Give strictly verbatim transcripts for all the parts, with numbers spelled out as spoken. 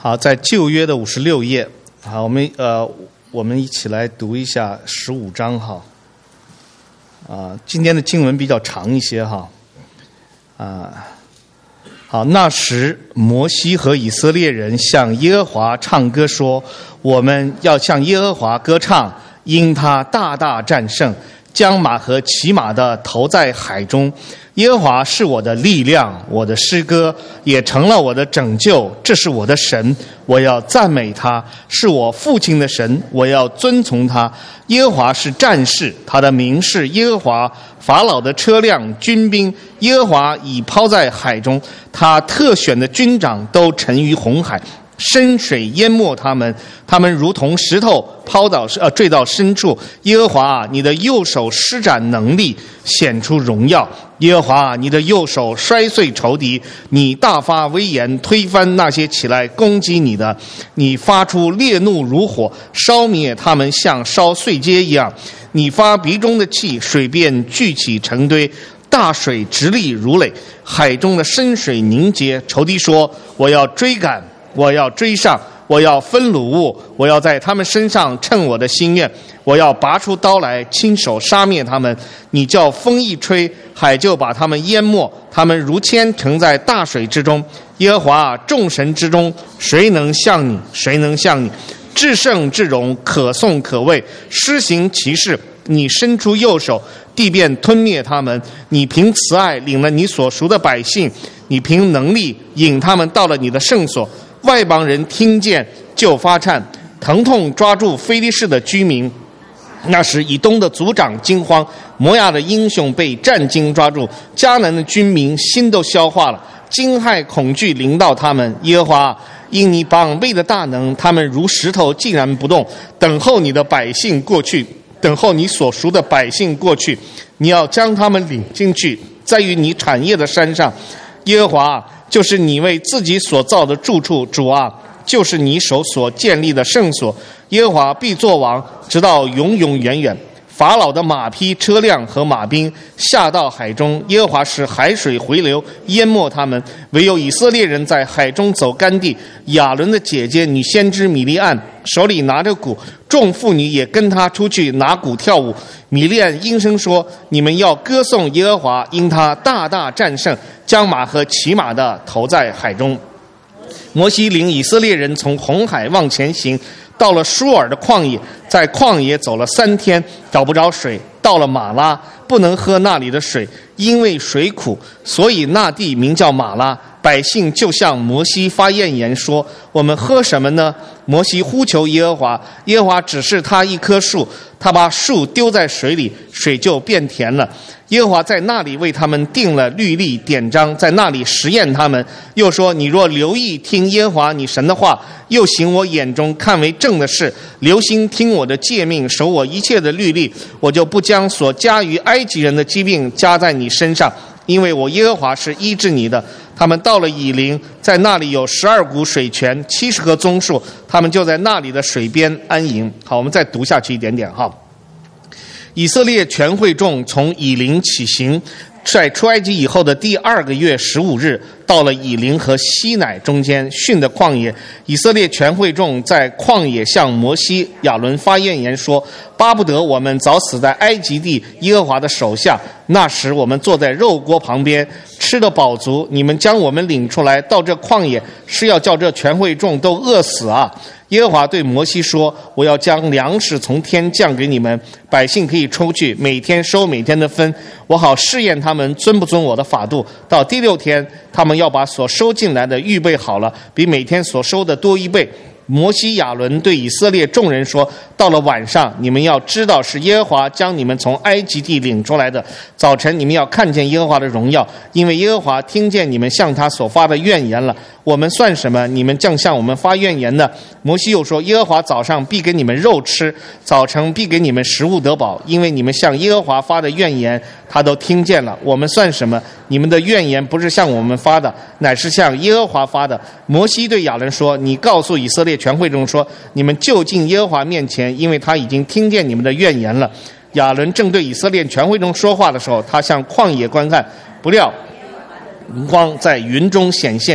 好，在旧约的五十六页，好，我们呃，我们一起来读一下十五章哈。啊，今天的经文比较长一些哈。啊，好，那时摩西和以色列人向耶和华唱歌说：“我们要向耶和华歌唱，因他大大战胜，将马和骑马的投在海中。耶和华是我的力量，我的诗歌也成了我的拯救。这是我的神，我要赞美他；是我父亲的神，我要遵从他。耶和华是战士，他的名是耶和华。法老的车辆、军兵，耶和华已抛在海中，他特选的军长都沉于红海。深水淹没他们，他们如同石头抛到呃坠到深处。耶和华啊，你的右手施展能力，显出荣耀。耶和华啊，你的右手摔碎仇敌，你大发威严，推翻那些起来攻击你的。你发出烈怒如火，烧灭他们，像烧碎秸一样。你发鼻中的气，水便聚起成堆，大水直立如垒，海中的深水凝结。仇敌说：我要追赶，我要追上，我要分掳物，我要在他们身上称我的心愿，我要拔出刀来，亲手杀灭他们。你叫风一吹，海就把他们淹没，他们如铅沉在大水之中。耶和华啊，众神之中，谁能像你？谁能像你？至圣至荣，可颂可畏，施行奇事。你伸出右手，地便吞灭他们。你凭慈爱领了你所赎的百姓，你凭能力引他们到了你的圣所。外邦人听见就发颤，疼痛抓住非利士的居民。那时以东的族长惊慌，摩亚的英雄被战惊抓住，迦南的军民心都消化了，惊骇恐惧临到他们。耶和华，因你膀臂的大能，他们如石头竟然不动，等候你的百姓过去，等候你所赎的百姓过去。你要将他们领进去，在于你产业的山上。耶和华，就是你为自己所造的住处。主啊，就是你手所建立的圣所。耶和华必作王，直到永永远远。法老的马匹、车辆和马兵下到海中，耶和华使海水回流，淹没他们。唯有以色列人在海中走干地。亚伦的姐姐女先知米利暗手里拿着鼓，众妇女也跟她出去拿鼓跳舞。米利暗应声说：你们要歌颂耶和华，因他大大战胜，将马和骑马的投在海中。摩西领以色列人从红海往前行，到了舒尔的旷野，在旷野走了三天，找不着水。到了马拉，不能喝那里的水，因为水苦，所以那地名叫马拉。百姓就向摩西发怨言说：我们喝什么呢？摩西呼求耶和华，耶和华指示他一棵树，他把树丢在水里，水就变甜了。耶和华在那里为他们定了律例典章，在那里实验他们。又说：你若留意听耶和华你神的话，又行我眼中看为正的事，留心听我的诫命，守我一切的律例，我就不将所加于埃及人的疾病加在你身上，因为我耶和华是医治你的。他们到了以琳，在那里有十二股水泉，七十棵棕树，他们就在那里的水边安营。好，我们再读下去一点点哈。以色列全会众从以琳起行，在出埃及以后的第二个月十五日，到了以琳和西乃中间逊的旷野。以色列全会众在旷野向摩西、亚伦发怨言说：巴不得我们早死在埃及地耶和华的手下，那时我们坐在肉锅旁边，吃得饱足。你们将我们领出来到这旷野，是要叫这全会众都饿死啊！耶和华对摩西说：我要将粮食从天降给你们，百姓可以出去，每天收每天的分，我好试验他们遵不遵我的法度。到第六天，他们要把所收进来的预备好了，比每天所收的多一倍。摩西、亚伦对以色列众人说：到了晚上，你们要知道是耶和华将你们从埃及地领出来的。早晨你们要看见耶和华的荣耀，因为耶和华听见你们向他所发的怨言了。我们算什么？你们将向我们发怨言呢？摩西又说：耶和华早上必给你们肉吃，早晨必给你们食物得饱，因为你们向耶和华发的怨言他都听见了。我们算什么？你们的怨言不是向我们发的，乃是向耶和华发的。摩西对亚伦说：你告诉以色列全会众说，你们就近耶和华面前，因为他已经听见你们的怨言了。亚伦正对以色列全会众说话的时候，他向旷野观看，不料光在云中显现，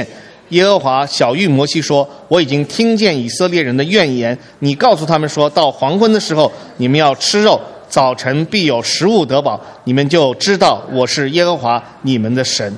耶和华晓谕摩西说，我已经听见以色列人的怨言，你告诉他们说，到黄昏的时候你们要吃肉，早晨必有食物得饱，你们就知道我是耶和华你们的神。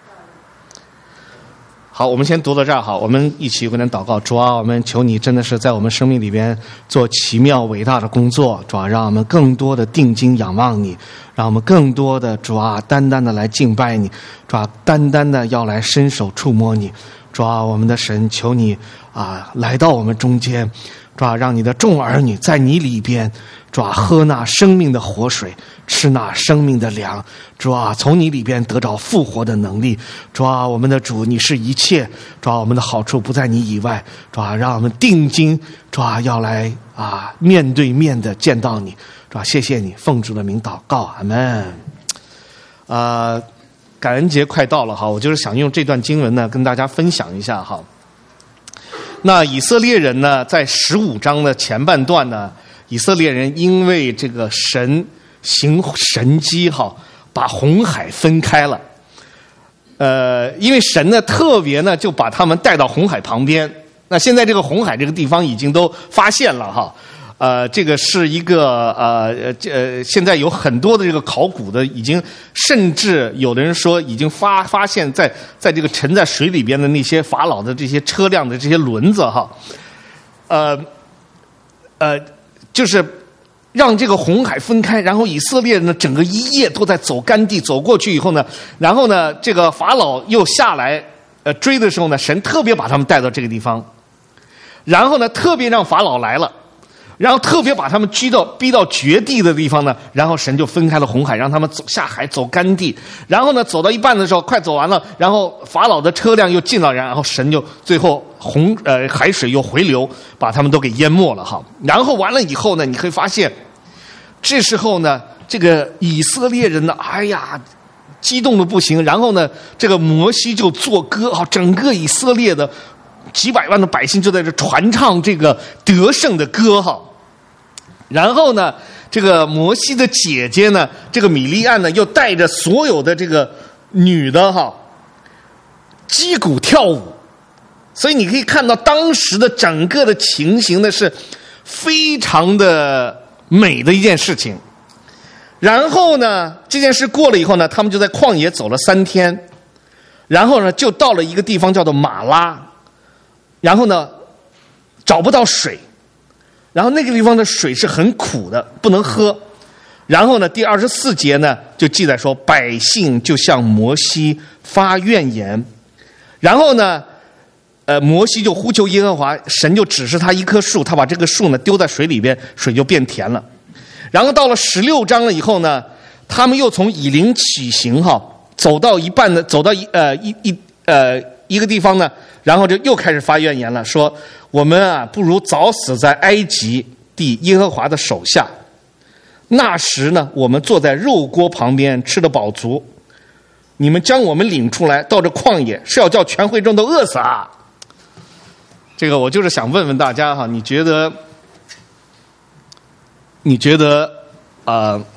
好，我们先读到这儿。好，我们一起为人祷告。主啊，我们求你真的是在我们生命里边做奇妙伟大的工作。主啊，让我们更多的定睛仰望你，让我们更多的主啊单单的来敬拜你，主啊单单的要来伸手触摸你。主啊，我们的神，求你啊来到我们中间，主啊，让你的众儿女在你里边，主啊喝那生命的活水，吃那生命的粮。主啊，从你里边得到复活的能力。主啊，我们的主，你是一切。主啊，我们的好处不在你以外。主啊，让我们定睛，主啊，要来啊面对面的见到你。主啊，谢谢你，奉主的名祷告，阿门。啊，感恩节快到了哈，我就是想用这段经文呢跟大家分享一下哈。那以色列人呢，在十五章的前半段呢，以色列人因为这个神行神迹哈，把红海分开了。呃，因为神呢特别呢就把他们带到红海旁边。那现在这个红海这个地方已经都发现了哈。呃，这个是一个呃呃，现在有很多的这个考古的，已经甚至有的人说已经发发现在在这个沉在水里边的那些法老的这些车辆的这些轮子哈，呃呃，就是让这个红海分开，然后以色列人呢整个一夜都在走干地，走过去以后呢，然后呢这个法老又下来呃追的时候呢，神特别把他们带到这个地方，然后呢特别让法老来了。然后特别把他们逼到逼到绝地的地方呢，然后神就分开了红海，让他们走下海走干地。然后呢，走到一半的时候，快走完了，然后法老的车辆又进了，然后神就最后洪呃海水又回流，把他们都给淹没了哈。然后完了以后呢，你会发现，这时候呢，这个以色列人呢，哎呀，激动的不行。然后呢，这个摩西就作歌啊，整个以色列的几百万的百姓就在这传唱这个得胜的歌哈。然后呢，这个摩西的姐姐呢，这个米利暗呢，又带着所有的这个女的哈，击鼓跳舞。所以你可以看到当时的整个的情形呢，是非常的美的一件事情。然后呢，这件事过了以后呢，他们就在旷野走了三天，然后呢，就到了一个地方叫做马拉，然后呢，找不到水。然后那个地方的水是很苦的，不能喝。然后呢，第二十四节呢就记载说，百姓就向摩西发怨言。然后呢，呃，摩西就呼求耶和华，神就指示他一棵树，他把这个树呢丢在水里边，水就变甜了。然后到了十六章了以后呢，他们又从以琳起行哈，走到一半的，走到一呃一一呃一个地方呢，然后就又开始发怨言了，说我们啊不如早死在埃及地耶和华的手下。那时呢，我们坐在肉锅旁边吃得饱足，你们将我们领出来到这旷野，是要叫全会众都饿死啊！这个我就是想问问大家哈，你觉得你觉得啊、呃，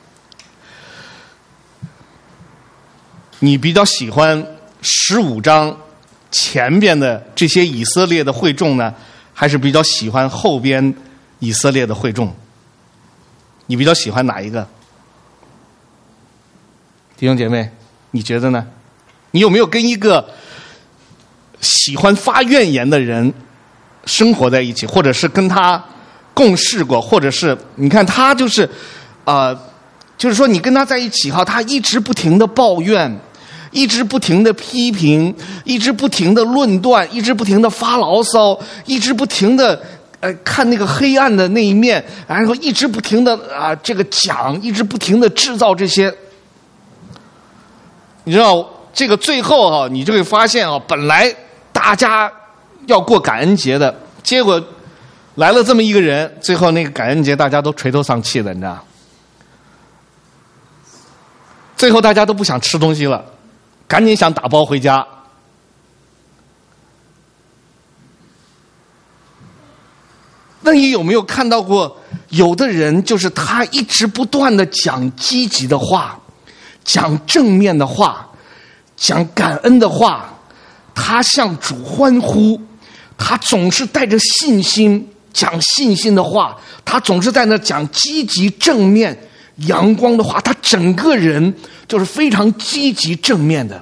你比较喜欢十五章前边的这些以色列的会众呢，还是比较喜欢后边以色列的会众？你比较喜欢哪一个？弟兄姐妹，你觉得呢？你有没有跟一个喜欢发怨言的人生活在一起，或者是跟他共事过，或者是你看他就是啊、呃，就是说你跟他在一起哈，他一直不停的抱怨，一直不停的批评，一直不停的论断，一直不停的发牢骚，一直不停的呃看那个黑暗的那一面，然后一直不停的啊、呃、这个讲，一直不停的制造这些。你知道这个最后哈、啊，你就会发现啊，本来大家要过感恩节的，结果来了这么一个人，最后那个感恩节大家都垂头丧气的，你知道？最后大家都不想吃东西了，赶紧想打包回家。那你有没有看到过，有的人就是他一直不断的讲积极的话，讲正面的话，讲感恩的话， 他向主欢呼，他总是带着信心讲信心的话，他总是在那讲积极正面阳光的话，他整个人就是非常积极正面的。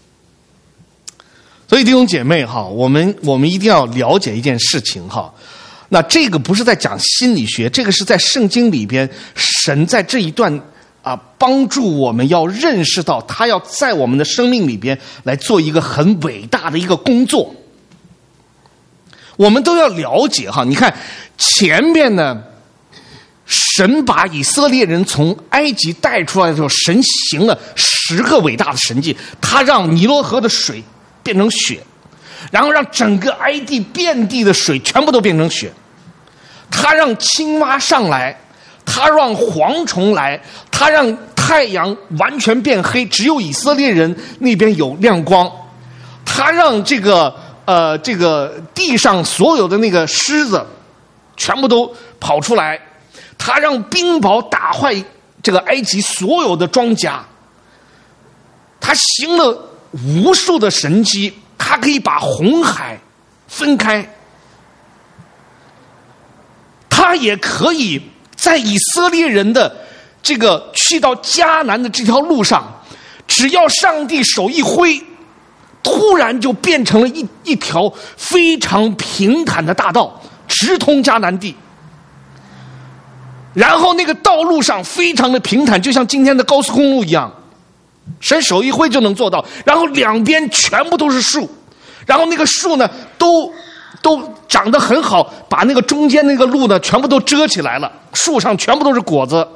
所以弟兄姐妹哈，我们我们一定要了解一件事情哈。那这个不是在讲心理学，这个是在圣经里边，神在这一段啊帮助我们要认识到，他要在我们的生命里边来做一个很伟大的一个工作。我们都要了解哈，你看前面呢，神把以色列人从埃及带出来的时候，神行了十个伟大的神迹，他让尼罗河的水变成血，然后让整个埃及遍地的水全部都变成血，他让青蛙上来，他让蝗虫来，他让太阳完全变黑，只有以色列人那边有亮光，他让这个呃这个地上所有的那个狮子全部都跑出来，他让冰雹打坏这个埃及所有的庄稼，他行了无数的神迹，他可以把红海分开，他也可以在以色列人的这个去到迦南的这条路上，只要上帝手一挥，突然就变成了一一条非常平坦的大道，直通迦南地。然后那个道路上非常的平坦，就像今天的高速公路一样，神手一挥就能做到。然后两边全部都是树，然后那个树呢都都长得很好，把那个中间那个路呢全部都遮起来了，树上全部都是果子。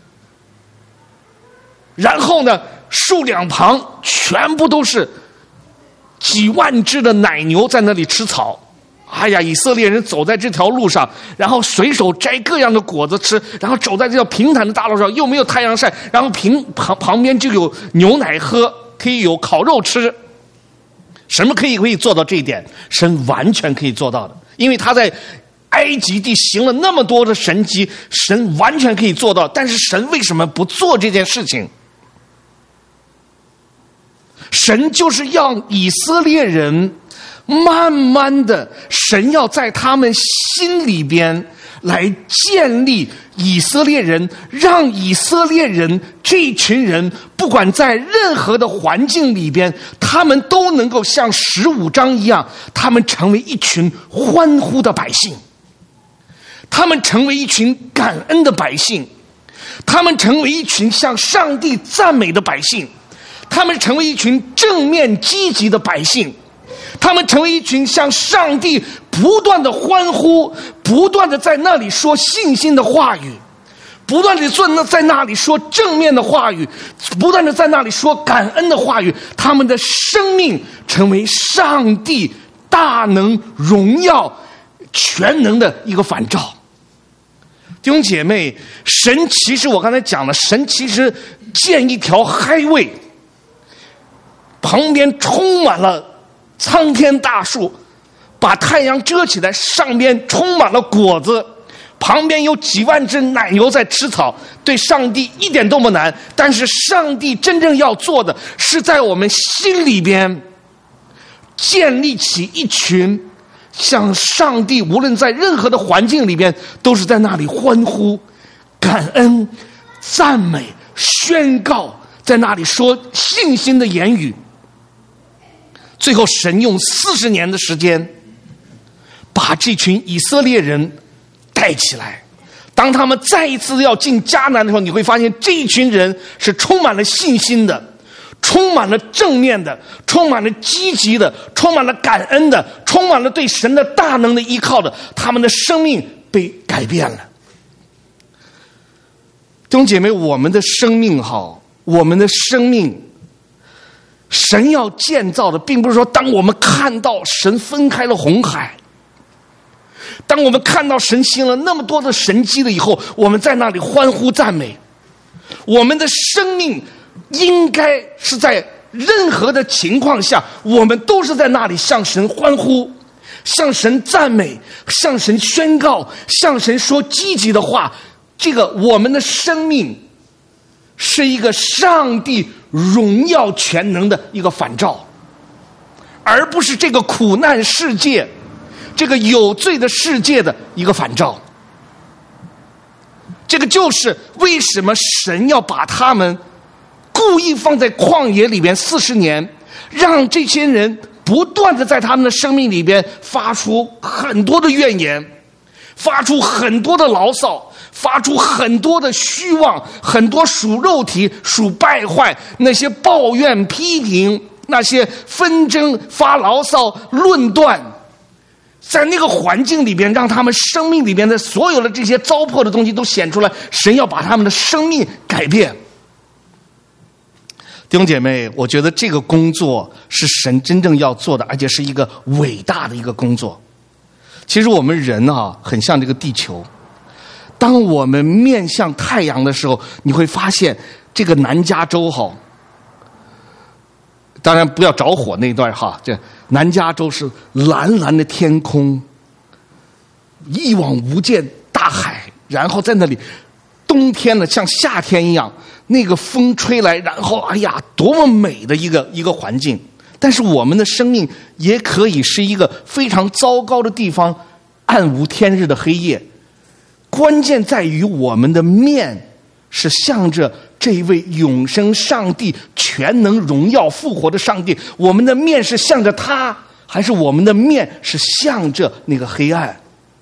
然后呢，树两旁全部都是几万只的奶牛在那里吃草。哎呀，以色列人走在这条路上，然后随手摘各样的果子吃，然后走在这条平坦的大路上，又没有太阳晒，然后平旁旁边就有牛奶喝，可以有烤肉吃。什么可以可以做到这一点？神完全可以做到的，因为他在埃及地行了那么多的神迹，神完全可以做到。但是神为什么不做这件事情？神就是让以色列人慢慢的，神要在他们心里边来建立以色列人，让以色列人这群人不管在任何的环境里边，他们都能够像十五章一样，他们成为一群欢呼的百姓，他们成为一群感恩的百姓，他们成为一群向上帝赞美的百姓，他们成为一群正面积极的百姓，他们成为一群向上帝不断的欢呼，不断的在那里说信心的话语，不断的在那里说正面的话语，不断的在那里说感恩的话语，他们的生命成为上帝大能荣耀全能的一个反照。弟兄姐妹，神其实我刚才讲了，神其实建一条highway，旁边充满了苍天大树，把太阳遮起来，上边充满了果子，旁边有几万只奶牛在吃草，对上帝一点都不难。但是上帝真正要做的是在我们心里边建立起一群向上帝无论在任何的环境里边都是在那里欢呼感恩赞美宣告，在那里说信心的言语。最后神用四十年的时间把这群以色列人带起来，当他们再一次要进迦南的时候，你会发现这一群人是充满了信心的，充满了正面的，充满了积极的，充满了感恩的，充满了对神的大能的依靠的，他们的生命被改变了。弟兄姐妹，我们的生命好，我们的生命神要建造的并不是说当我们看到神分开了红海，当我们看到神行了那么多的神迹了以后，我们在那里欢呼赞美。我们的生命应该是在任何的情况下，我们都是在那里向神欢呼，向神赞美，向神宣告，向神说积极的话。这个我们的生命是一个上帝荣耀全能的一个反照， 而不是这个苦难世界、这个有罪的世界的一个反照。这个就是为什么神要把他们故意放在旷野里边四十年，让这些人不断的在他们的生命里边发出很多的怨言，发出很多的牢骚，发出很多的虚妄，很多属肉体、属败坏，那些抱怨、批评，那些纷争、发牢骚、论断，在那个环境里边，让他们生命里边的所有的这些糟粕的东西都显出来。神要把他们的生命改变。弟兄姐妹，我觉得这个工作是神真正要做的，而且是一个伟大的一个工作。其实我们人啊，很像这个地球。当我们面向太阳的时候，你会发现这个南加州哈，当然不要着火那段哈，这南加州是蓝蓝的天空，一望无际大海，然后在那里冬天呢像夏天一样，那个风吹来，然后哎呀，多么美的一个一个环境。但是我们的生命也可以是一个非常糟糕的地方，暗无天日的黑夜。关键在于我们的面是向着这一位永生上帝、全能荣耀复活的上帝，我们的面是向着他，还是我们的面是向着那个黑暗？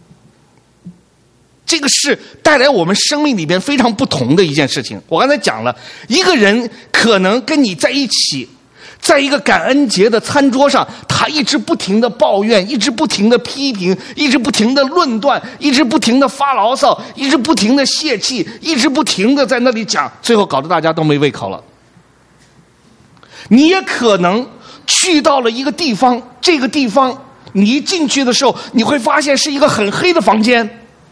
这个是带来我们生命里边非常不同的一件事情。我刚才讲了，一个人可能跟你在一起，在一个感恩节的餐桌上，他一直不停的抱怨，一直不停的批评，一直不停的论断，一直不停的发牢骚，一直不停的泄气，一直不停的在那里讲，最后搞得大家都没胃口了。你也可能去到了一个地方，这个地方你一进去的时候，你会发现是一个很黑的房间。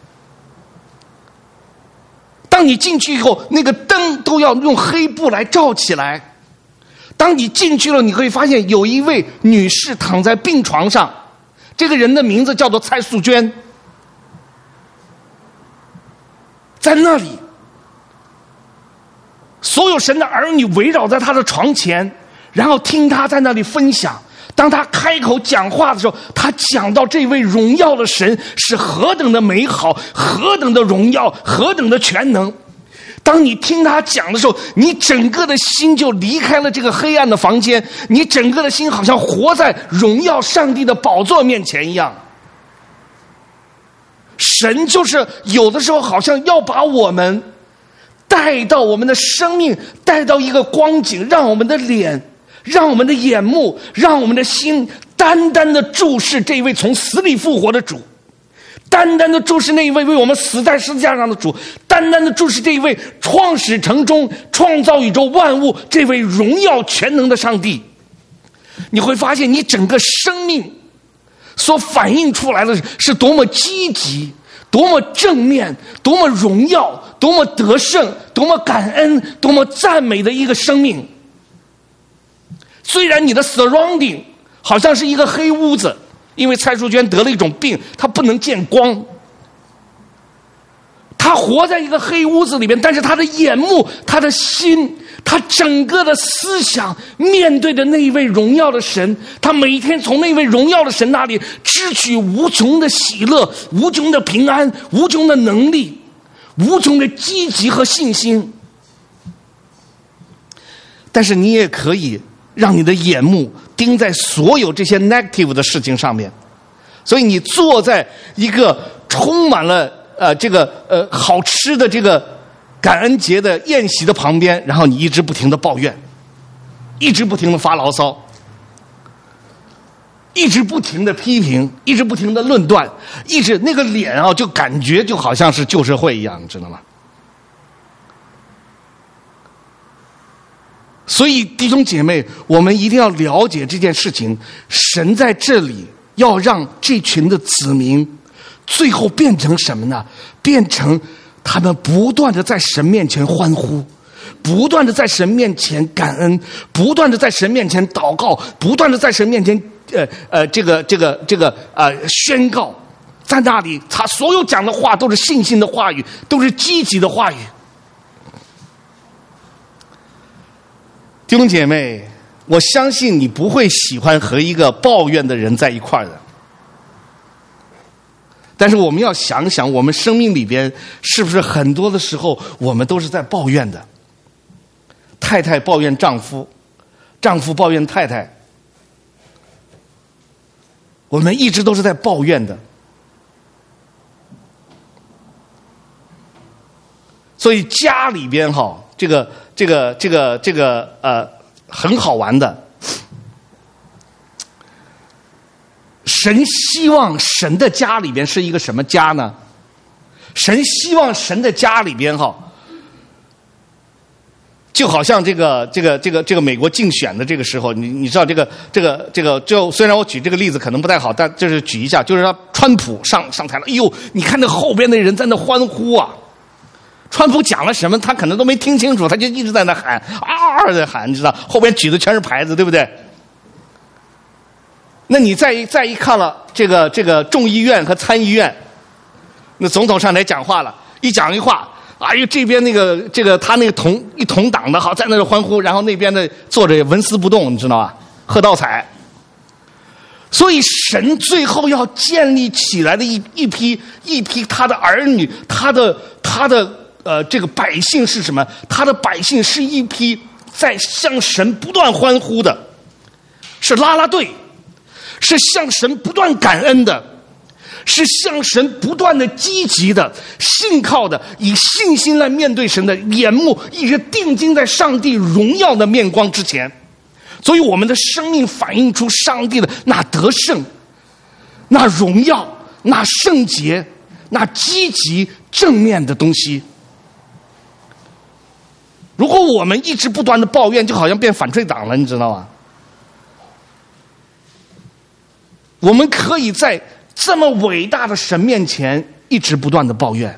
当你进去以后，那个灯都要用黑布来罩起来。当你进去了，你会发现有一位女士躺在病床上，这个人的名字叫做蔡素娟。在那里，所有神的儿女围绕在她的床前，然后听她在那里分享。当她开口讲话的时候，她讲到这位荣耀的神是何等的美好，何等的荣耀，何等的全能。当你听他讲的时候，你整个的心就离开了这个黑暗的房间，你整个的心好像活在荣耀上帝的宝座面前一样。神就是有的时候好像要把我们带到我们的生命，带到一个光景，让我们的脸，让我们的眼目，让我们的心单单的注视这位从死里复活的主，单单的注视那一位为我们死在十字架上的主，单单的注视这一位创始成终、创造宇宙万物这位荣耀全能的上帝。你会发现你整个生命所反映出来的是多么积极，多么正面，多么荣耀，多么得胜，多么感恩，多么赞美的一个生命。虽然你的 surrounding 好像是一个黑屋子，因为蔡淑娟得了一种病，她不能见光，她活在一个黑屋子里面，但是她的眼目，她的心，她整个的思想面对着那一位荣耀的神，她每天从那位荣耀的神那里支取无穷的喜乐，无穷的平安，无穷的能力，无穷的积极和信心。但是你也可以让你的眼目盯在所有这些 negative 的事情上面，所以你坐在一个充满了呃这个呃好吃的这个感恩节的宴席的旁边，然后你一直不停的抱怨，一直不停的发牢骚，一直不停的批评，一直不停的论断，一直那个脸啊，就感觉就好像是旧社会一样，你知道吗？所以弟兄姐妹，我们一定要了解这件事情，神在这里要让这群的子民最后变成什么呢？变成他们不断的在神面前欢呼，不断的在神面前感恩，不断的在神面前祷告，不断的在神面前呃呃这个这个这个呃宣告。在那里他所有讲的话都是信心的话语，都是积极的话语。弟兄姐妹， 我相信你不会喜欢和一个抱怨的人在一块儿的。但是我们要想想，我们生命里边是不是很多的时候我们都是在抱怨的？太太抱怨丈夫，丈夫抱怨太太，我们一直都是在抱怨的。所以家里边哈，这个这个这个这个呃很好玩的。神希望神的家里边是一个什么家呢？神希望神的家里边哈，就好像这个这个这个这个美国竞选的这个时候，你你知道这个这个这个，就虽然我举这个例子可能不太好，但就是举一下，就是说川普上上台了，哎呦，你看那后边的人在那欢呼啊！川普讲了什么，他可能都没听清楚，他就一直在那喊啊的喊，你知道，后边举的全是牌子，对不对？那你再一再一看了这个这个众议院和参议院，那总统上台讲话了，一讲一话，哎呦，这边那个这个他那个同一同党的好在那儿欢呼，然后那边的坐着纹丝不动，你知道吧？喝倒彩。所以神最后要建立起来的一一批一批他的儿女，他的他的呃这个百姓是什么？他的百姓是一批在向神不断欢呼的，是啦啦队。是向神不断感恩的，是向神不断的积极的、信靠的，以信心来面对神的，眼目一直定睛在上帝荣耀的面光之前。所以我们的生命反映出上帝的那得胜、那荣耀、那圣洁、那积极正面的东西。如果我们一直不断的抱怨，就好像变反对党了，你知道吗？我们可以在这么伟大的神面前一直不断的抱怨，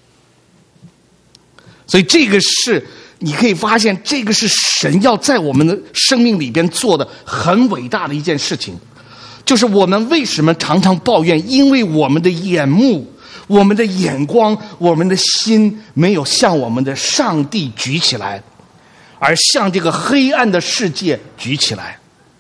所以这个是你可以发现，这个是神要在我们的生命里边做的很伟大的一件事情。就是我们为什么常常抱怨？因为我们的眼目、我们的眼光、我们的心没有向我们的上帝举起来，而向这个黑暗的世界举起来。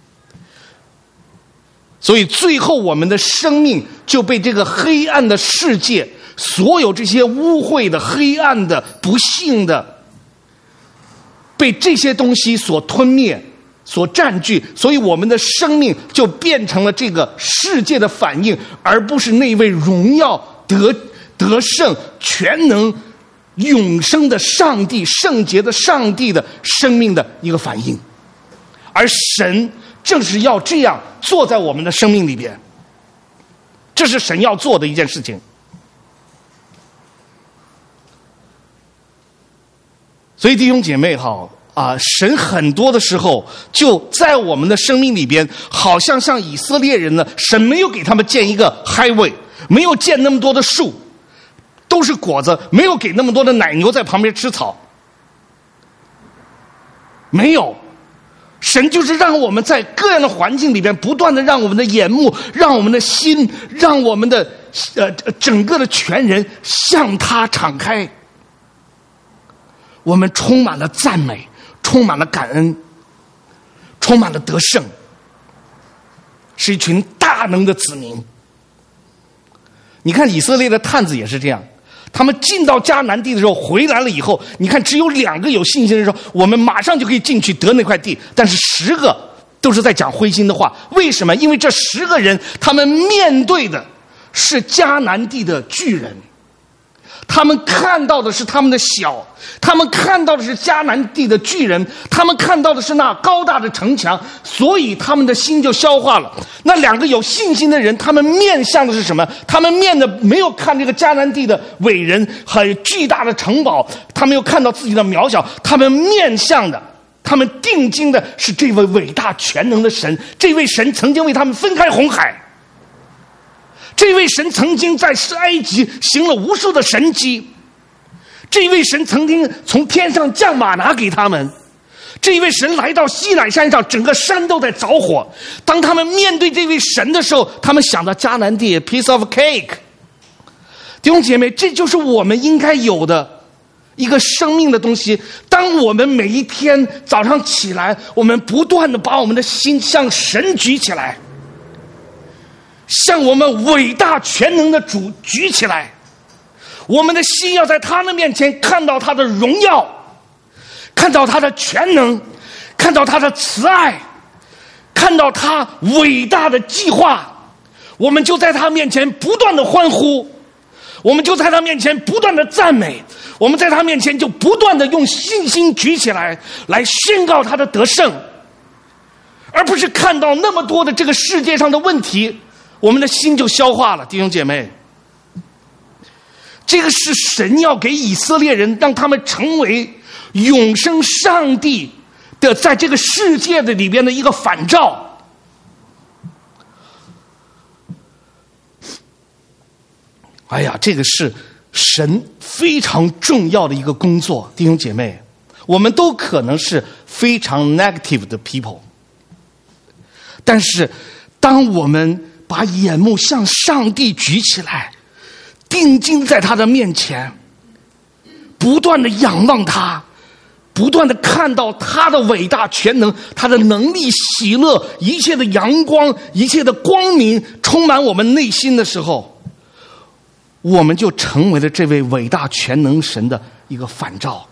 所以最后我们的生命就被这个黑暗的世界，所有这些污秽的、黑暗的、不幸的，被这些东西所吞灭、所占据。所以我们的生命就变成了这个世界的反应，而不是那位荣耀、得得胜、全能、永生的上帝、圣洁的上帝的生命的一个反应。而神正是要这样做在我们的生命里边，这是神要做的一件事情。所以弟兄姐妹好啊，神很多的时候就在我们的生命里边，好像像以色列人呢，神没有给他们建一个 highway， 没有建那么多的树，都是果子，没有给那么多的奶牛在旁边吃草，没有。神就是让我们在各样的环境里边，不断的让我们的眼目、让我们的心、让我们的呃整个的全人向他敞开。我们充满了赞美，充满了感恩，充满了得胜，是一群大能的子民。你看以色列的探子也是这样，他们进到迦南地的时候，回来了以后，你看只有两个有信心的人说，我们马上就可以进去得那块地，但是十个都是在讲灰心的话。为什么？因为这十个人他们面对的是迦南地的巨人，他们看到的是他们的小，他们看到的是迦南地的巨人，他们看到的是那高大的城墙，所以他们的心就消化了。那两个有信心的人，他们面向的是什么？他们面的没有看这个迦南地的伟人很巨大的城堡，他没有看到自己的渺小，他们面向的，他们定睛的是这位伟大全能的神。这位神曾经为他们分开红海，这位神曾经在埃及行了无数的神迹，这位神曾经从天上降玛拿给他们，这位神来到西乃山上，整个山都在着火。当他们面对这位神的时候，他们想到迦南地 piece of cake。弟兄姐妹，这就是我们应该有的一个生命的东西。当我们每一天早上起来，我们不断的把我们的心向神举起来，向我们伟大全能的主举起来，我们的心要在他的面前看到他的荣耀，看到他的全能，看到他的慈爱，看到他伟大的计划，我们就在他面前不断的欢呼，我们就在他面前不断的赞美，我们在他面前就不断的用信心举起来，来宣告他的得胜，而不是看到那么多的这个世界上的问题，我们的心就消化了。弟兄姐妹，这个是神要给以色列人，让他们成为永生上帝的在这个世界的里边的一个反照。哎呀，这个是神非常重要的一个工作。弟兄姐妹，我们都可能是非常 negative 的 people， 但是当我们把眼目向上帝举起来，定睛在他的面前，不断的仰望他，不断的看到他的伟大全能，他的能力、喜乐，一切的阳光，一切的光明充满我们内心的时候，我们就成为了这位伟大全能神的一个反照。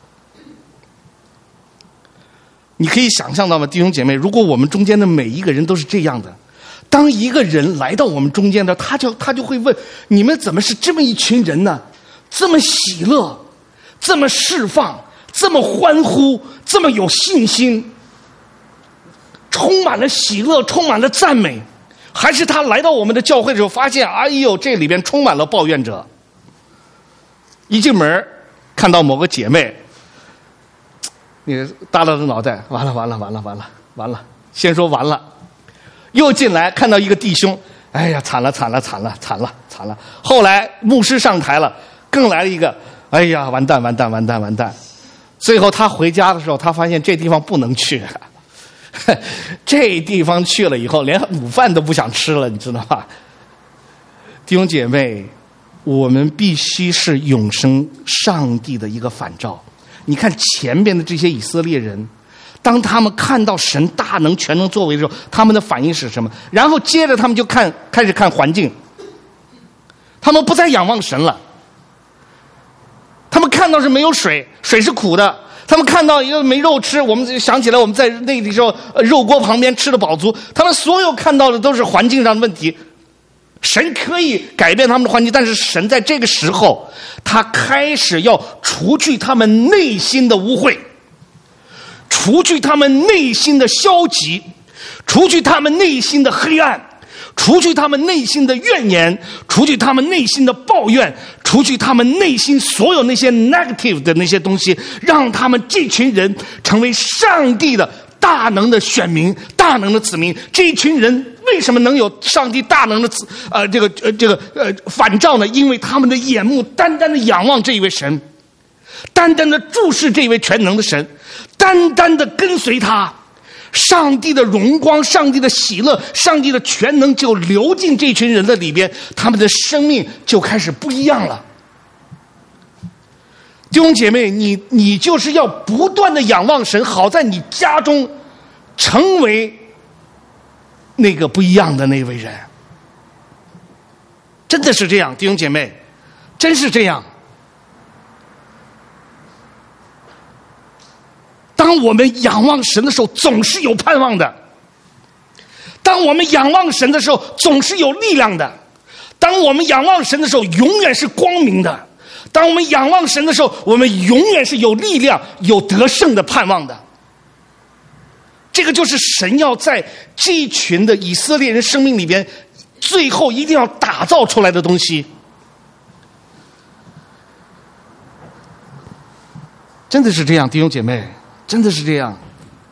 你可以想象到吗，弟兄姐妹，如果我们中间的每一个人都是这样的，当一个人来到我们中间的，他就他就会问，你们怎么是这么一群人呢？这么喜乐，这么释放，这么欢呼，这么有信心，充满了喜乐，充满了赞美。还是他来到我们的教会的时候，发现哎呦，这里边充满了抱怨者。一进门看到某个姐妹，你耷拉着脑袋，完了完了完了完了完了，先说完了。又进来看到一个弟兄，哎呀，惨了惨了惨了惨了惨了。后来牧师上台了，更来了一个，哎呀，完蛋完蛋完蛋完蛋。最后他回家的时候，他发现这地方不能去，这地方去了以后，连午饭都不想吃了，你知道吧？弟兄姐妹，我们必须是永生上帝的一个反照。你看前边的这些以色列人，当他们看到神大能全能作为的时候，他们的反应是什么？然后接着他们就看开始看环境，他们不再仰望神了。他们看到是没有水，水是苦的。他们看到一个没肉吃，我们想起来我们在那个时候肉锅旁边吃的饱足。他们所有看到的都是环境上的问题。神可以改变他们的环境，但是神在这个时候，他开始要除去他们内心的污秽，除去他们内心的消极，除去他们内心的黑暗，除去他们内心的怨言，除去他们内心的抱怨，除去他们内心所有那些 negative 的那些东西，让他们这群人成为上帝的大能的选民，大能的子民。这一群人为什么能有上帝大能的子呃这个呃这个呃反照呢？因为他们的眼目单单的仰望这一位神，单单的注视这一位全能的神，单单的跟随他。上帝的荣光，上帝的喜乐，上帝的全能就流进这群人的里边，他们的生命就开始不一样了。弟兄姐妹，你你就是要不断的仰望神，好在你家中成为那个不一样的那位人。真的是这样，弟兄姐妹，真是这样。当我们仰望神的时候，总是有盼望的；当我们仰望神的时候，总是有力量的；当我们仰望神的时候，永远是光明的；当我们仰望神的时候，我们永远是有力量、有得胜的盼望的。这个就是神要在这一群的以色列人生命里边，最后一定要打造出来的东西。真的是这样，弟兄姐妹。真的是这样。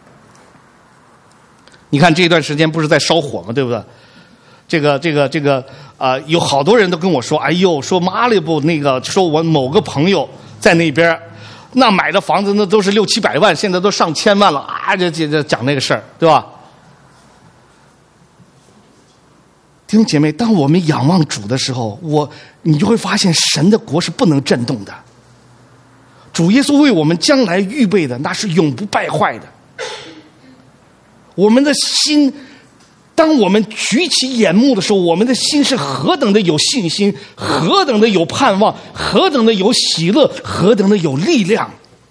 你看这段时间不是在烧火吗？对不对？这个这个这个啊、呃，有好多人都跟我说，哎呦，说马里布那个，说我某个朋友在那边，那买的房子那都是六七百万，现在都上千万了啊！这这这讲那个事儿，对吧？弟兄姐妹，当我们仰望主的时候，我你就会发现神的国是不能震动的。 主耶稣为我们将来预备的那是永不败坏的。我们的心，当我们举起眼目的时候，我们的心是何等的有信心，何等的有盼望，何等的有喜乐，何等的有力量。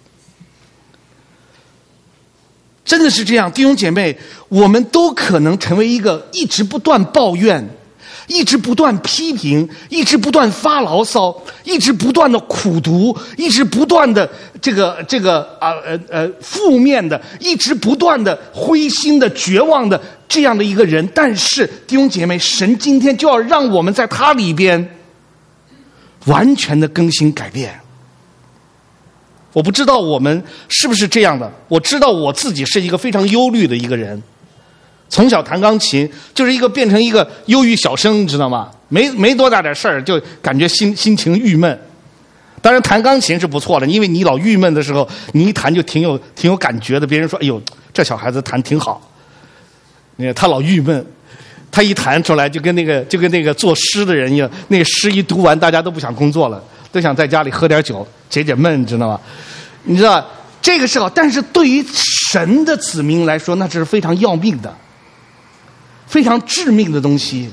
真的是这样，弟兄姐妹，我们都可能成为一个一直不断抱怨，一直不断批评，一直不断发牢骚，一直不断的苦读，一直不断的这个这个啊呃呃负面的，一直不断的灰心的、绝望的这样的一个人。但是弟兄姐妹，神今天就要让我们在他里边完全的更新改变。我不知道我们是不是这样的，我知道我自己是一个非常忧虑的一个人。从小弹钢琴就是一个变成一个忧郁小生，你知道吗？没没多大点事儿就感觉心心情郁闷。当然弹钢琴是不错的，因为你老郁闷的时候，你一弹就挺有挺有感觉的。别人说：“哎呦，这小孩子弹挺好。”你看他老郁闷，他一弹出来就跟那个就跟那个作诗的人一样，那个诗一读完，大家都不想工作了，都想在家里喝点酒解解闷，你知道吗？你知道这个是好，但是对于神的子民来说，那这是非常要命的。非常致命的东西。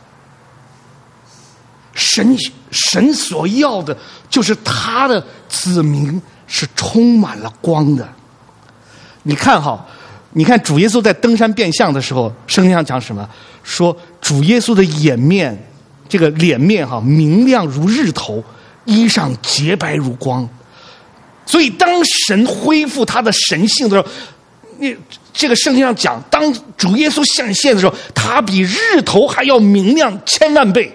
神神所要的就是他的子民是充满了光的。你看哈，你看主耶稣在登山变相的时候，圣经上讲什么？说主耶稣的颜面，这个脸面哈，明亮如日头，衣裳洁白如光。所以当神恢复他的神性的时候，你这个圣经上讲，当主耶稣显现的时候，他比日头还要明亮千万倍，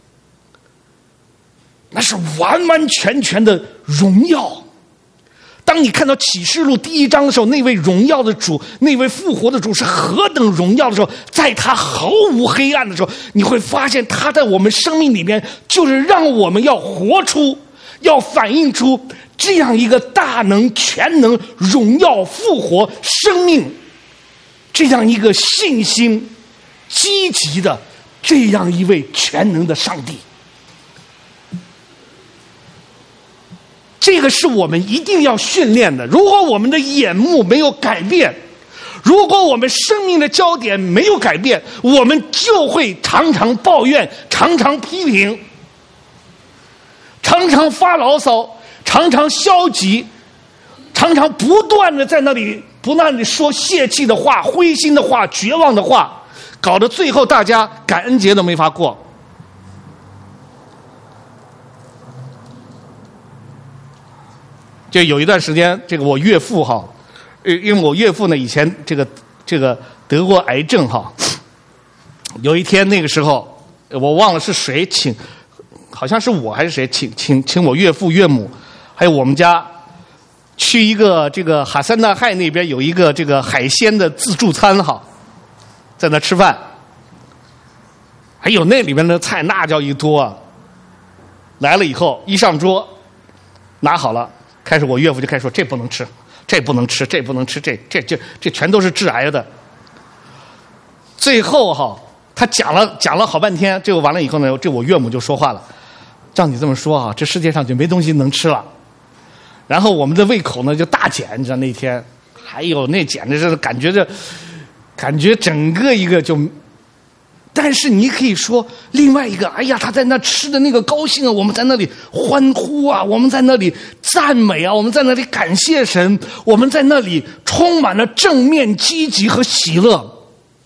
那是完完全全的荣耀。当你看到启示录第一章的时候，那位荣耀的主，那位复活的主是何等荣耀的时候，在他毫无黑暗的时候，你会发现他在我们生命里面就是让我们要活出，要反映出这样一个大能、全能、荣耀、复活、生命，这样一个信心积极的这样一位全能的上帝。这个是我们一定要训练的。如果我们的眼目没有改变，如果我们生命的焦点没有改变，我们就会常常抱怨，常常批评，常常发牢骚，常常消极，常常不断的在那里不断的说泄气的话、灰心的话、绝望的话，搞得最后大家感恩节都没法过。就有一段时间，这个我岳父哈，因为我岳父呢以前这个这个得过癌症哈，有一天那个时候我忘了是谁请，好像是我还是谁请请请我岳父岳母还有我们家去一个这个哈萨那海那边有一个这个海鲜的自助餐哈，在那吃饭，还有那里面的菜那叫一多啊。来了以后一上桌拿好了，开始我岳父就开始说这不能吃，这不能吃，这不能吃，这这这这全都是致癌的。最后哈，他讲了讲了好半天，这个完了以后呢，这我岳母就说话了，照你这么说啊，这世界上就没东西能吃了。然后我们的胃口呢就大减，你知道那天，还有那简直是感觉这，感觉整个一个就。但是你可以说另外一个，哎呀，他在那吃的那个高兴啊，我们在那里欢呼啊，我们在那里赞美啊，我们在那里感谢神，我们在那里充满了正面积极和喜乐。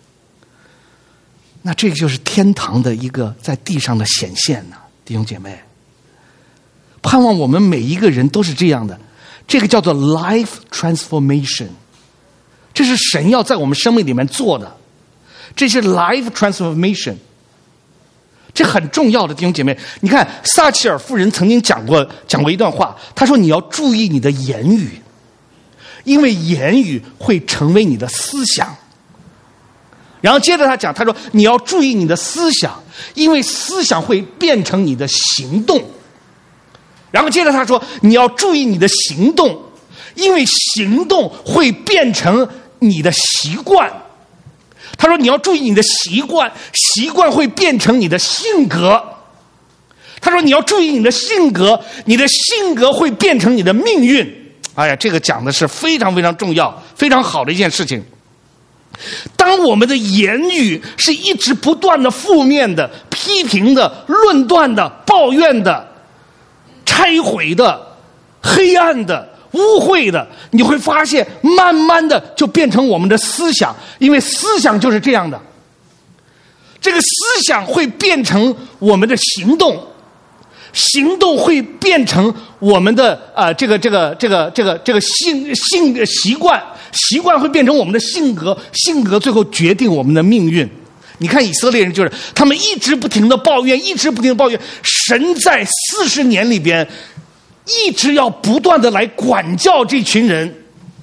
那这个就是天堂的一个在地上的显现呢、啊，弟兄姐妹。盼望我们每一个人都是这样的，这个叫做 life transformation， 这是神要在我们生命里面做的。这是 life transformation， 这很重要的弟兄姐妹。你看撒切尔夫人曾经讲过讲过一段话，她说你要注意你的言语，因为言语会成为你的思想。然后接着她讲，她说你要注意你的思想，因为思想会变成你的行动。然后接着她说你要注意你的行动，因为行动会变成你的习惯。他说你要注意你的习惯，习惯会变成你的性格。 他说你要注意你的性格，你的性格会变成你的命运。哎呀，这个讲的是非常非常重要、非常好的一件事情。当我们的言语是一直不断的负面的、批评的、论断的、抱怨的、拆毁的、黑暗的、污秽的，你会发现慢慢的就变成我们的思想，因为思想就是这样的。这个思想会变成我们的行动，行动会变成我们的啊、呃、这个这个这个这个这个性性习惯，习惯会变成我们的性格，性格最后决定我们的命运。你看以色列人就是他们一直不停的抱怨，一直不停的抱怨，神在四十年里边一直要不断的来管教这群人，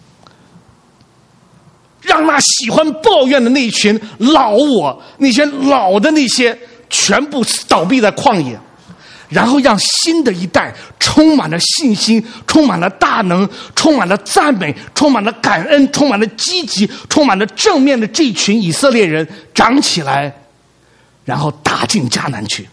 让那喜欢抱怨的那一群老我，那些老的那些全部倒闭在旷野，然后让新的一代充满了信心，充满了大能，充满了赞美，充满了感恩，充满了积极，充满了正面的这群以色列人长起来，然后打进迦南去。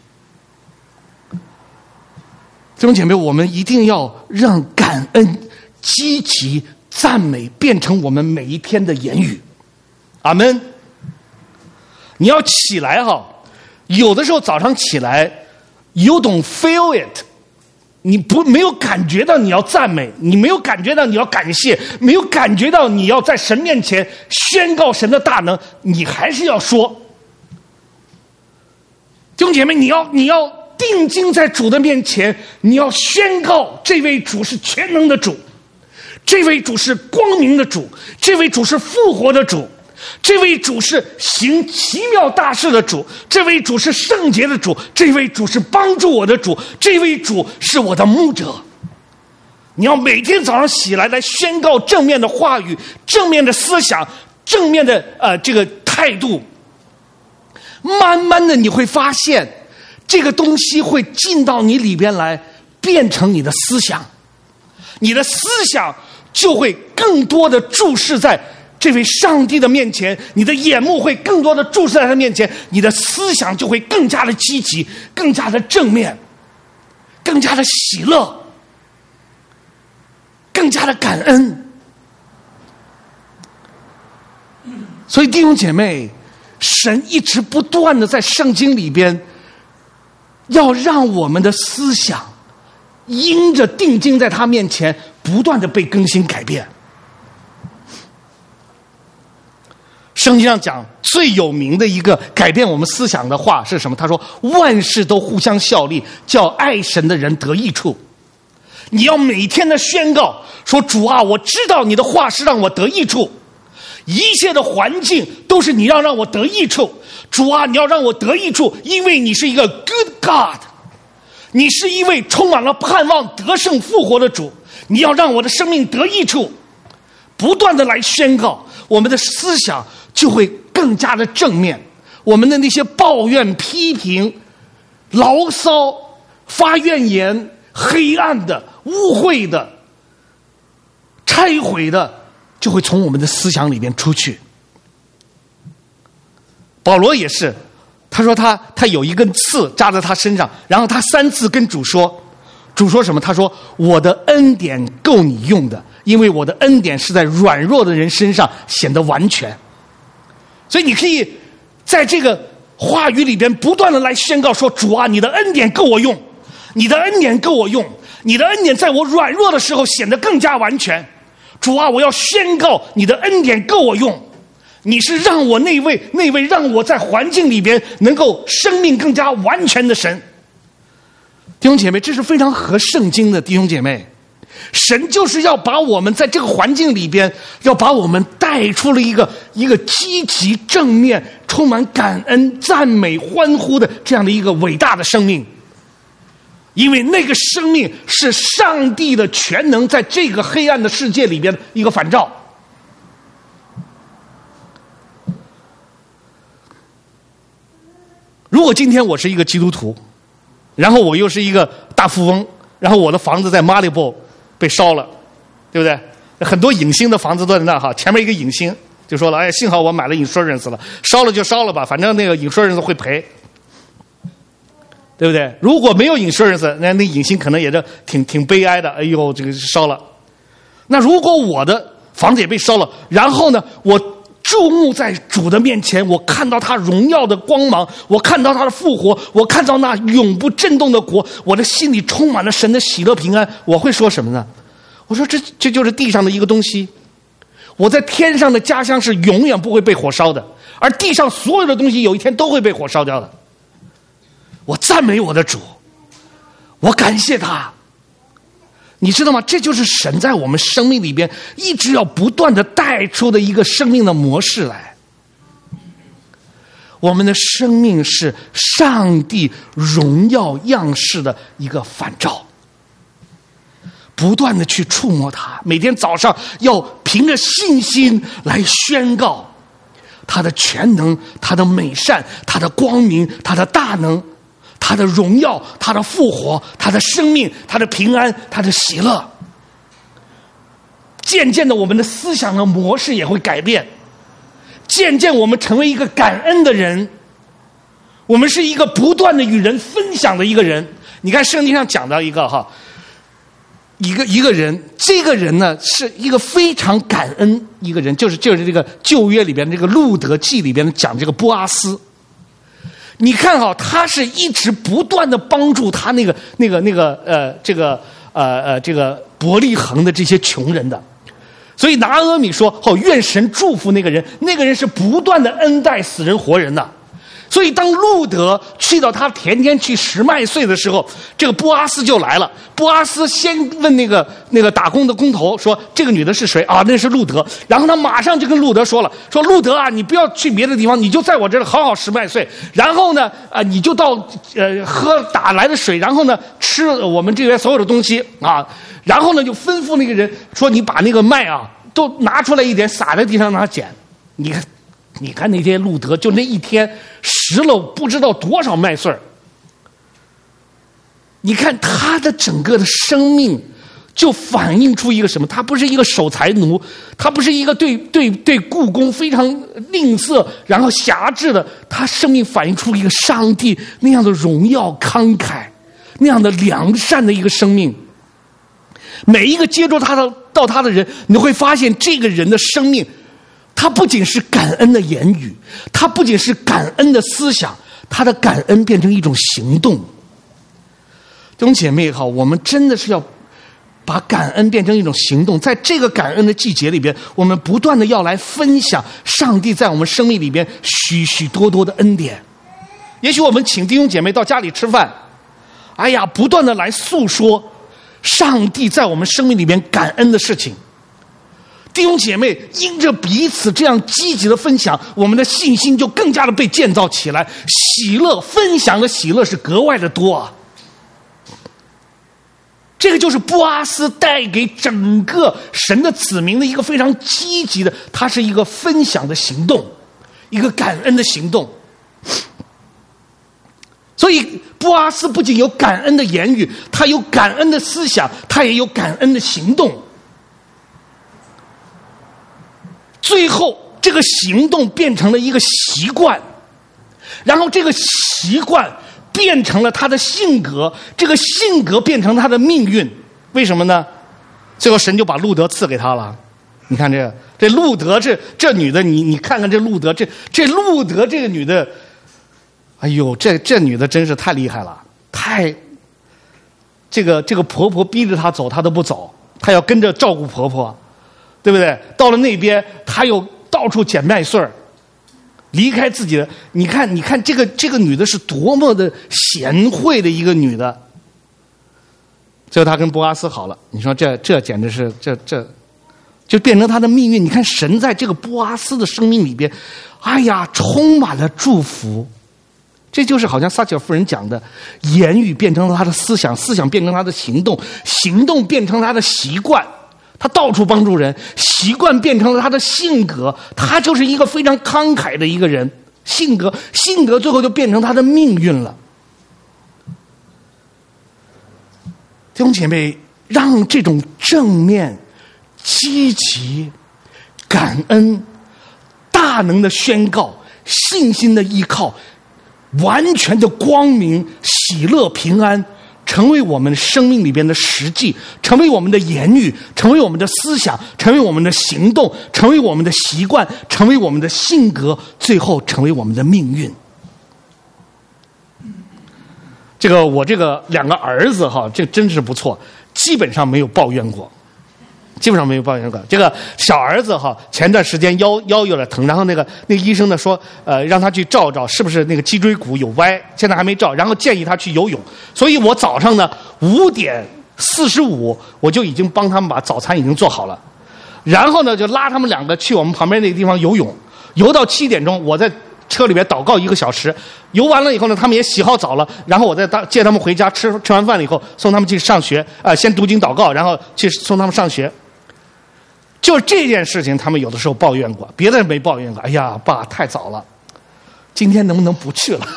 弟兄姐妹，我们一定要让感恩、积极、赞美变成我们每一天的言语。阿们。你要起来哈，有的时候早上起来 you don't feel it， 你不没有感觉到你要赞美，你没有感觉到你要感谢，没有感觉到你要在神面前宣告神的大能，你还是要说。弟兄姐妹，你要你要定睛在主的面前，你要宣告这位主是全能的主，这位主是光明的主，这位主是复活的主，这位主是行奇妙大事的主，这位主是圣洁的主，这位主是帮助我的主，这位主是我的牧者。你要每天早上起来来宣告正面的话语，正面的思想，正面的呃这个态度。慢慢的你会发现这个东西会进到你里边来，变成你的思想，你的思想就会更多的注视在这位上帝的面前，你的眼目会更多的注视在他面前，你的思想就会更加的积极，更加的正面，更加的喜乐，更加的感恩。所以弟兄姐妹，神一直不断的在圣经里边要让我们的思想因着定睛在他面前不断的被更新改变。圣经上讲最有名的一个改变我们思想的话是什么？他说万事都互相效力，叫爱神的人得益处。你要每天的宣告说，主啊，我知道你的话是让我得益处，一切的环境都是你要让我得益处。主啊，你要让我得益处，因为你是一个 good God， 你是一位充满了盼望得胜复活的主，你要让我的生命得益处。不断的来宣告，我们的思想就会更加的正面，我们的那些抱怨、批评、牢骚、发怨言、黑暗的、污秽的、拆毁的，就会从我们的思想里边出去。保罗也是，他说他他有一根刺扎在他身上，然后他三次跟主说，主说什么？他说我的恩典够你用的，因为我的恩典是在软弱的人身上显得完全。所以你可以在这个话语里边不断的来宣告说，主啊，你的恩典够我用，你的恩典够我用，你的恩典在我软弱的时候显得更加完全。主啊，我要宣告你的恩典够我用，你是让我那位那位让我在环境里边能够生命更加完全的神。弟兄姐妹，这是非常合圣经的。弟兄姐妹，神就是要把我们在这个环境里边，要把我们带出了一个一个积极正面、充满感恩、赞美、欢呼的这样的一个伟大的生命。因为那个生命是上帝的全能在这个黑暗的世界里边的一个反照。如果今天我是一个基督徒，然后我又是一个大富翁，然后我的房子在马里波被烧了，对不对？很多影星的房子都在那哈，前面一个影星就说了，哎，幸好我买了 insurance 了，烧了就烧了吧，反正那个 insurance 会赔。 对不对？如果没有 insurance， 那那影星可能也是挺挺悲哀的。哎呦，这个烧了。那如果我的房子也被烧了，然后呢，我注目在主的面前，我看到他荣耀的光芒，我看到他的复活，我看到那永不震动的国，我的心里充满了神的喜乐平安。我会说什么呢？我说这这就是地上的一个东西，我在天上的家乡是永远不会被火烧的，而地上所有的东西有一天都会被火烧掉的。我赞美我的主，我感谢他。你知道吗？这就是神在我们生命里边一直要不断的带出的一个生命的模式来。我们的生命是上帝荣耀样式的一个反照，不断的去触摸它，每天早上要凭着信心来宣告他的全能，他的美善，他的光明，他的大能，他的荣耀，他的复活，他的生命，他的平安，他的喜乐。渐渐的我们的思想的模式也会改变，渐渐我们成为一个感恩的人，我们是一个不断的与人分享的一个人。你看圣经上讲到一个哈一个一个人，这个人呢是一个非常感恩一个人，就是就是这个旧约里边这个路德记里边讲这个波阿斯。你看哈，他是一直不断的帮助他那个那个那个呃这个呃呃这个伯利恒的这些穷人的，所以拿阿米说哦，愿神祝福那个人，那个人是不断的恩待死人活人的。所以当路德去到他田间去拾麦穗的时候，这个波阿斯就来了。波阿斯先问那个那个打工的工头说，这个女的是谁啊？那是路德。然后他马上就跟路德说了，说路德啊，你不要去别的地方，你就在我这里好好拾麦穗。然后呢啊，你就到呃喝打来的水，然后呢吃我们这边所有的东西啊。然后呢就吩咐那个人说，你把那个麦啊都拿出来一点，撒在地上让他捡。你看你看那天路德就那一天拾了不知道多少麦穗儿。你看他的整个的生命就反映出一个什么？他不是一个守财奴，他不是一个对对对故宫非常吝啬然后辖制的，他生命反映出一个上帝那样的荣耀慷慨，那样的良善的一个生命。每一个接触他的到他的人，你会发现这个人的生命，他不仅是感恩的言语，他不仅是感恩的思想，他的感恩变成一种行动。弟兄姐妹也好，我们真的是要把感恩变成一种行动。在这个感恩的季节里边，我们不断的要来分享上帝在我们生命里边许许多多的恩典。也许我们请弟兄姐妹到家里吃饭，哎呀，不断的来诉说上帝在我们生命里边感恩的事情。弟兄姐妹因着彼此这样积极的分享，我们的信心就更加的被建造起来，喜乐分享的喜乐是格外的多啊。这个就是波阿斯带给整个神的子民的一个非常积极的，它是一个分享的行动，一个感恩的行动。所以波阿斯不仅有感恩的言语，他有感恩的思想，他也有感恩的行动。最后这个行动变成了一个习惯，然后这个习惯变成了他的性格，这个性格变成他的命运。为什么呢？最后神就把路德赐给他了。你看这这路德这这女的，你你看看这路德这这路德这个女的，哎呦，这这女的真是太厉害了，太这个这个婆婆逼着她走，她都不走，她要跟着照顾婆婆，对不对？到了那边，她又到处捡麦穗儿，离开自己的。你看，你看这个这个女的是多么的贤惠的一个女的。最后她跟波阿斯好了，你说这这简直是这这，就变成她的命运。你看神在这个波阿斯的生命里边，哎呀，充满了祝福。这就是好像撒切尔夫人讲的，言语变成了她的思想，思想变成她的行动，行动变成她的习惯。他到处帮助人，习惯变成了他的性格，他就是一个非常慷慨的一个人。性格，性格最后就变成他的命运了。弟兄姐妹，让这种正面、积极、感恩、大能的宣告、信心的依靠、完全的光明、 喜乐平安成为我们生命里边的实际，成为我们的言语，成为我们的思想，成为我们的行动，成为我们的习惯，成为我们的性格，最后成为我们的命运。这个我这个两个儿子哈，这真是不错，基本上没有抱怨过，基本上没有抱怨过。这个小儿子哈，前段时间腰腰有点疼，然后那个那个医生呢说，呃，让他去照照是不是那个脊椎骨有歪，现在还没照，然后建议他去游泳。所以我早上呢五点四十五我就已经帮他们把早餐已经做好了，然后呢就拉他们两个去我们旁边那个地方游泳，游到七点钟，我在车里边祷告一个小时，游完了以后呢，他们也洗好澡了，然后我再接他们回家，吃吃完饭了以后，送他们去上学，啊、呃，先读经祷告，然后去送他们上学。就这件事情，他们有的时候抱怨过，别的没抱怨过。哎呀，爸太早了，今天能不能不去了？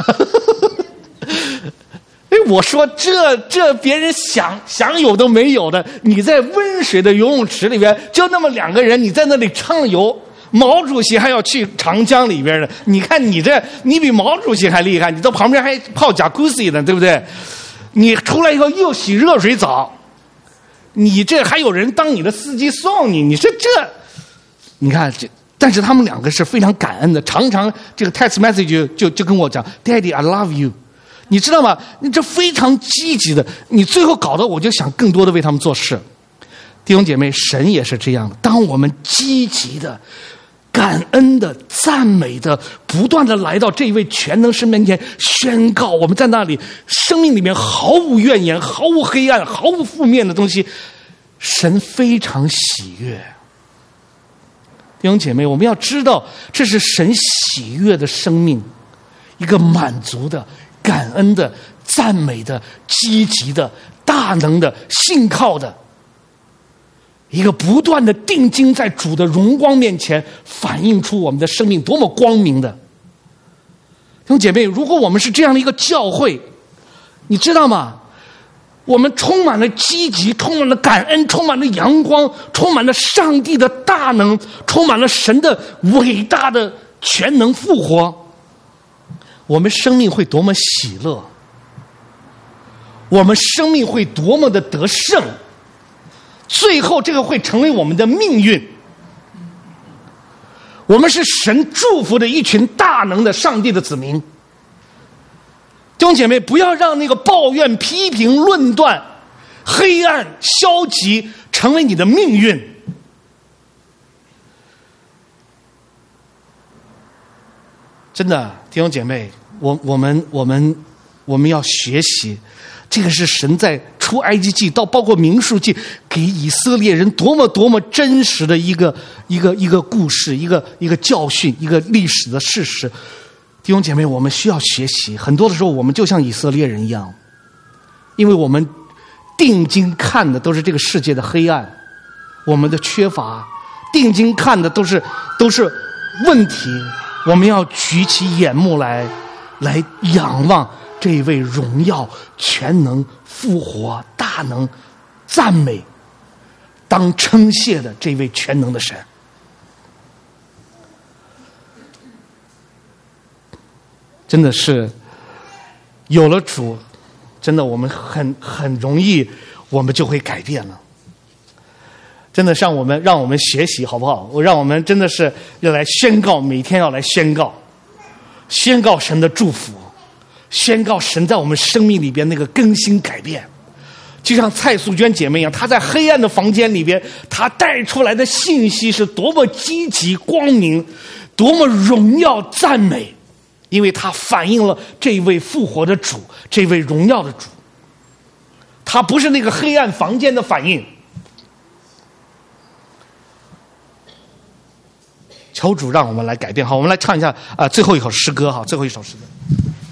哎，我说这这别人想想有都没有的，你在温水的游泳池里边，就那么两个人，你在那里畅游。毛主席还要去长江里边的，你看你这，你比毛主席还厉害，你到旁边还泡贾库西呢，对不对？你出来以后又洗热水澡，你这还有人当你的司机送你，你说这，你看这，但是他们两个是非常感恩的，常常这个 text message 就就就跟我讲 ，Daddy I love you， 你知道吗？你这非常积极的，你最后搞得我就想更多的为他们做事。弟兄姐妹，神也是这样的，当我们积极的。感恩的、赞美的，不断的来到这一位全能神面前宣告，我们在那里生命里面毫无怨言、毫无黑暗、毫无负面的东西，神非常喜悦。弟兄姐妹，我们要知道，这是神喜悦的生命，一个满足的、感恩的、赞美的、积极的、大能的、信靠的。一个不断的定睛在主的荣光面前，反映出我们的生命多么光明的。弟兄姐妹，如果我们是这样的一个教会，你知道吗？我们充满了积极，充满了感恩，充满了阳光，充满了上帝的大能，充满了神的伟大的全能复活，我们生命会多么喜乐，我们生命会多么的得胜，最后这个会成为我们的命运。我们是神祝福的一群大能的上帝的子民。弟兄姐妹，不要让那个抱怨、批评、论断、黑暗、消极成为你的命运。真的，弟兄姐妹，我我们我们我们要学习，这个是神在出埃及记到包括民数记给以色列人多么多么真实的一个一个一个故事，一个一个教训，一个历史的事实。弟兄姐妹，我们需要学习。很多的时候我们就像以色列人一样，因为我们定睛看的都是这个世界的黑暗，我们的缺乏，定睛看的都是都是问题。我们要举起眼目来来仰望这一位荣耀全能复活大能赞美当称谢的这位全能的神。真的是有了主，真的我们很很容易我们就会改变了。真的让我们让我们学习好不好？我让我们真的是要来宣告，每天要来宣告宣告神的祝福，宣告神在我们生命里边那个更新改变。就像蔡素娟姐妹一样，她在黑暗的房间里边，她带出来的信息是多么积极光明，多么荣耀赞美，因为她反映了这一位复活的主，这位荣耀的主。她不是那个黑暗房间的反应。求主让我们来改变。好，我们来唱一下啊、呃，最后一首诗歌哈，最后一首诗歌。